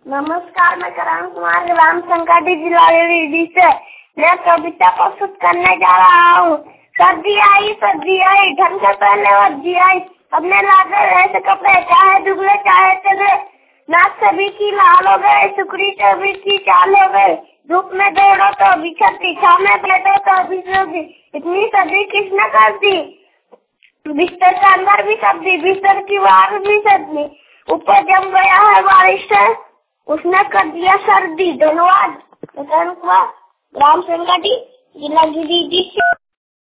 नमस्कार, मैं करण कुमार ग्राम संकाटी जिला गिरिडीह से मैं कविता प्रस्तुत करने जा रहा हूँ। सर्दी आई ढंग से पहने वर्दी आई, अपने लागे ऐसे कपड़े चाहे दुबले चाहे चले, नाक सभी की लाल हो गए, सुकड़ी सभी की चाल हो गए, धूप में दौड़ो तो भी छती, छाव में बैठो तो भी सर्दी, इतनी सर्दी किसने कर दी, बिस्तर के अंदर भी सर्दी, बिस्तर की बाहर भी सर्दी, ऊपर जम गया है बारिश से, उसने कर दिया सर्दी। धन्यवाद। ग्राम संकाटी जिला गिरिडीह से।